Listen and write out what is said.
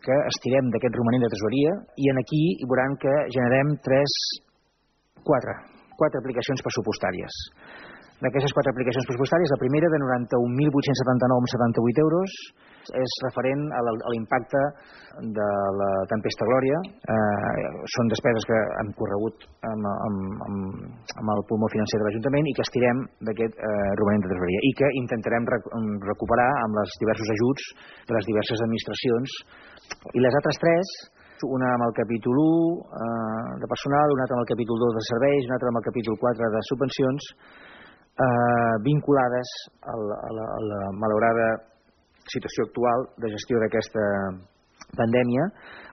que estirem d'aquest romanent de tresoreria i aquí veuran que generem quatre aplicacions pressupostàries. D'aquestes 4 aplicacions pressupostàries, la primera de 91.879,78 euros és referent a l'impacte de la tempesta Glòria. Són despeses que han corregut amb el pulmó financer de l'Ajuntament i que estirem d'aquest romanent de tresoreria i que intentarem recuperar amb els diversos ajuts de les diverses administracions. I les altres 3, una amb el capítol 1 de personal, una altra amb el capítol 2 de serveis, una altra amb el capítol 4 de subvencions, vinculades a la malaurada situació actual de gestió d'aquesta pandèmia,